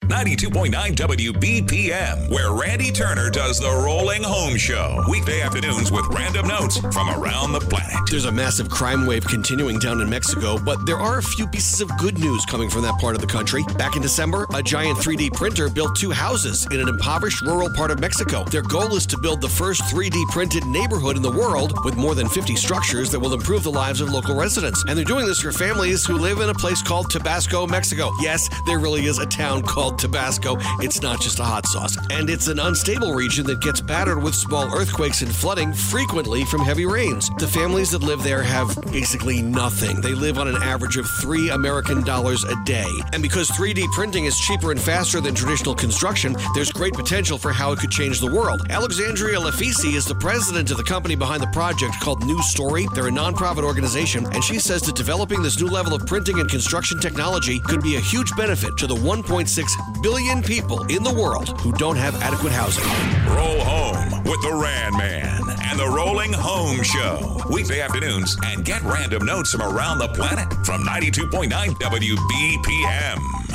92.9 WBPM, where Randy Turner does the Rolling Home Show. Weekday afternoons with random notes from around the planet. There's a massive crime wave continuing down in Mexico, but there are a few pieces of good news coming from that part of the country. Back in December, a giant 3D printer built 2 houses in an impoverished rural part of Mexico. Their goal is to build the first 3D printed neighborhood in the world with more than 50 structures that will improve the lives of local residents. And they're doing this for families who live in a place called Tabasco, Mexico. Yes, there really is a town called Tabasco. It's not just a hot sauce. And it's an unstable region that gets battered with small earthquakes and flooding frequently from heavy rains. The families that live there have basically nothing. They live on an average of $3 American a day. And because 3D printing is cheaper and faster than traditional construction, there's great potential for how it could change the world. Alexandria Lafisi is the president of the company behind the project called New Story. They're a nonprofit organization, and she says that developing this new level of printing and construction technology could be a huge benefit to the 1.6 billion people in the world who don't have adequate housing. Roll home with the Rand Man and the Rolling Home Show. Weekday afternoons, and get random notes from around the planet from 92.9 WBPM.